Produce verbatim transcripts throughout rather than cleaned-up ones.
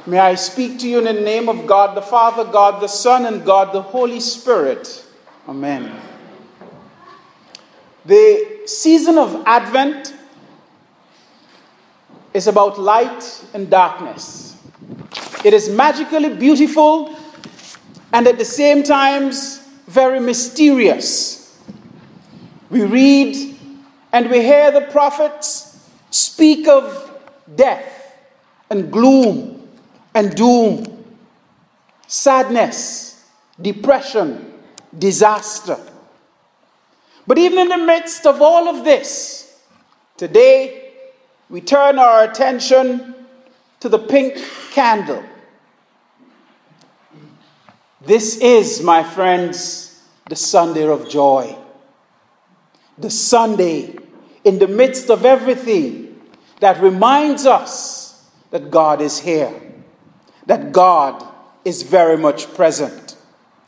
May I speak to you in the name of God the Father, God the Son, and God the Holy Spirit. Amen. The season of Advent is about light and darkness. It is magically beautiful and at the same time very mysterious. We read and we hear the prophets speak of death and gloom and doom, sadness, depression, disaster. But even in the midst of all of this, today we turn our attention to the pink candle. This is, my friends, the Sunday of joy. The Sunday in the midst of everything that reminds us that God is here, that God is very much present.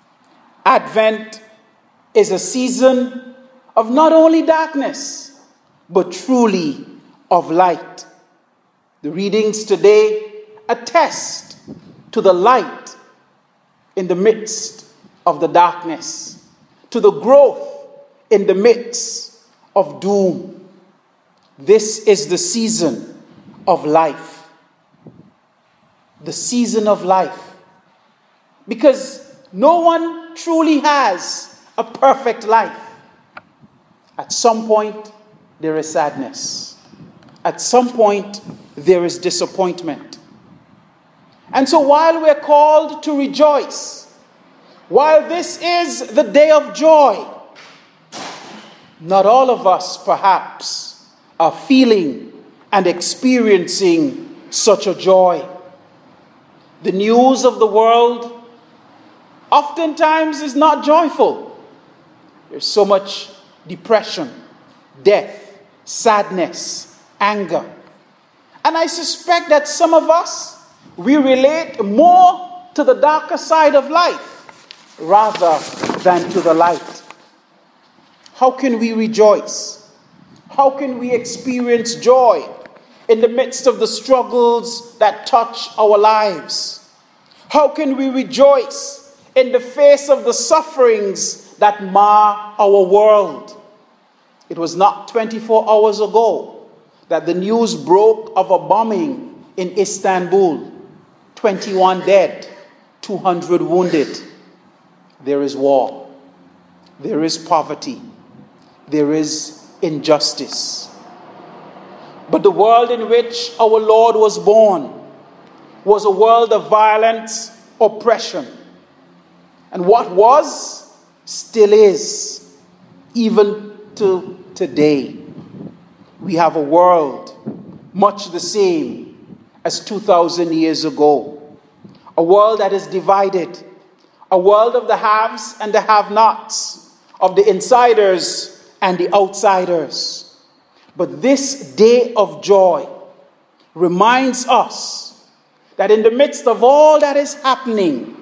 Advent is a season of not only darkness, but truly of light. The readings today attest to the light in the midst of the darkness, to the growth in the midst of doom. This is the season of life. The season of life. Because no one truly has a perfect life. At some point, there is sadness. At some point, there is disappointment. And so while we're called to rejoice, while this is the day of joy, not all of us, perhaps, are feeling and experiencing such a joy. The news of the world oftentimes is not joyful. There's so much depression, death, sadness, anger. And I suspect that some of us, we relate more to the darker side of life rather than to the light. How can we rejoice? How can we experience joy in the midst of the struggles that touch our lives? How can we rejoice in the face of the sufferings that mar our world? It was not twenty-four hours ago that the news broke of a bombing in Istanbul. twenty-one dead, two hundred wounded. There is war. There is poverty. There is injustice. But the world in which our Lord was born was a world of violence, oppression. And what was, still is, even to today. We have a world much the same as two thousand years ago. A world that is divided. A world of the haves and the have-nots, of the insiders and the outsiders. But this day of joy reminds us that in the midst of all that is happening,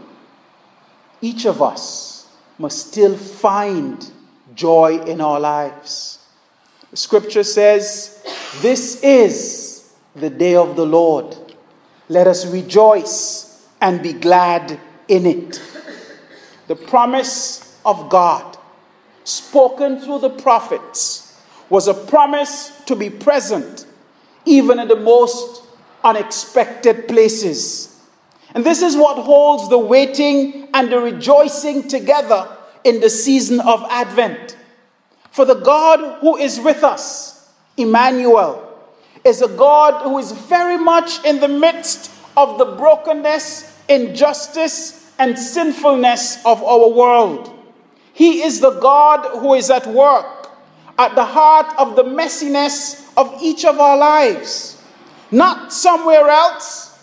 each of us must still find joy in our lives. The scripture says, "This is the day of the Lord. Let us rejoice and be glad in it." The promise of God, spoken through the prophets, was a promise to be present even in the most unexpected places. And this is what holds the waiting and the rejoicing together in the season of Advent. For the God who is with us, Emmanuel, is a God who is very much in the midst of the brokenness, injustice, and sinfulness of our world. He is the God who is at work at the heart of the messiness of each of our lives. Not somewhere else,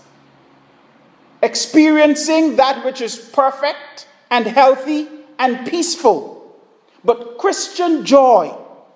experiencing that which is perfect and healthy and peaceful. But Christian joy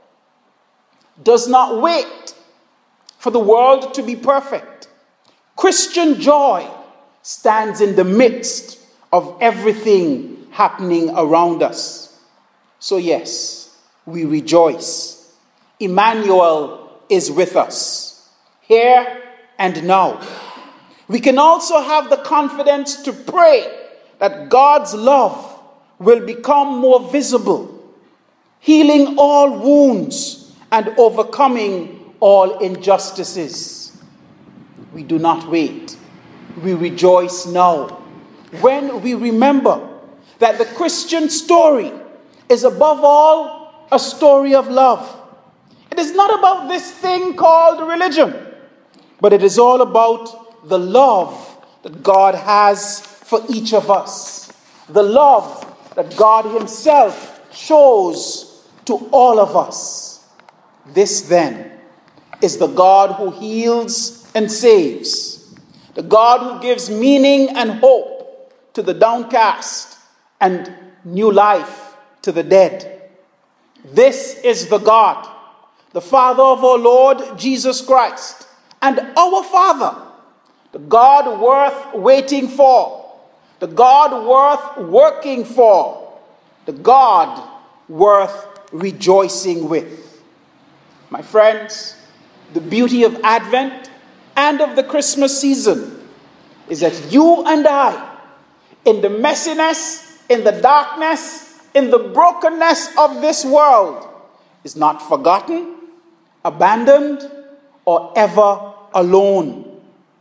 does not wait for the world to be perfect. Christian joy stands in the midst of everything happening around us. So yes, we rejoice. Emmanuel is with us, here and now. We can also have the confidence to pray that God's love will become more visible, healing all wounds and overcoming all injustices. We do not wait. We rejoice now when we remember that the Christian story is above all a story of love. It is not about this thing called religion, but it is all about the love that God has for each of us. The love that God himself shows to all of us. This then is the God who heals and saves. The God who gives meaning and hope to the downcast and new life to the dead. This is the God, the Father of our Lord Jesus Christ, and our Father, the God worth waiting for, the God worth working for, the God worth rejoicing with. My friends, the beauty of Advent and of the Christmas season is that you and I, in the messiness, in the darkness, in the brokenness of this world, is not forgotten, abandoned, or ever alone.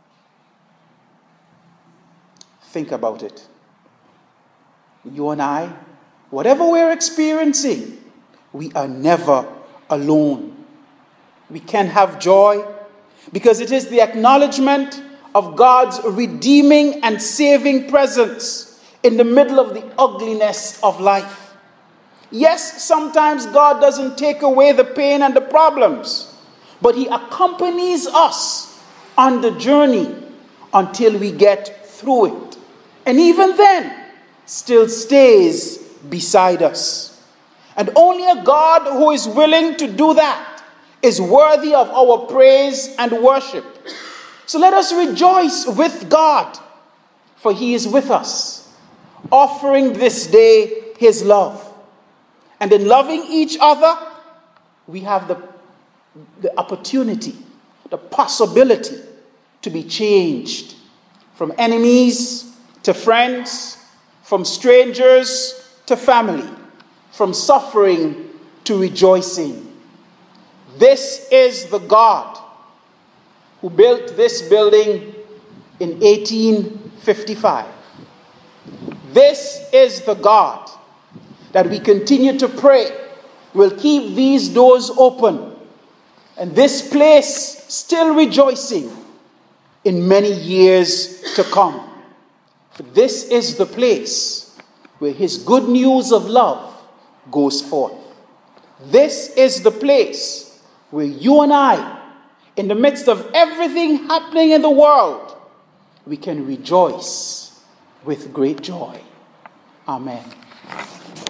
Think about it. You and I, whatever we're experiencing, we are never alone. We can have joy because it is the acknowledgement of God's redeeming and saving presence in the middle of the ugliness of life. Yes, sometimes God doesn't take away the pain and the problems, but he accompanies us on the journey until we get through it. And even then, still stays beside us. And only a God who is willing to do that is worthy of our praise and worship. So let us rejoice with God, for he is with us, offering this day his love. And in loving each other, we have the, the opportunity, the possibility to be changed from enemies to friends, from strangers to family, from suffering to rejoicing. This is the God who built this building in eighteen fifty-five. This is the God that we continue to pray will keep these doors open and this place still rejoicing in many years to come. For this is the place where his good news of love goes forth. This is the place where you and I, in the midst of everything happening in the world, we can rejoice with great joy. Amen.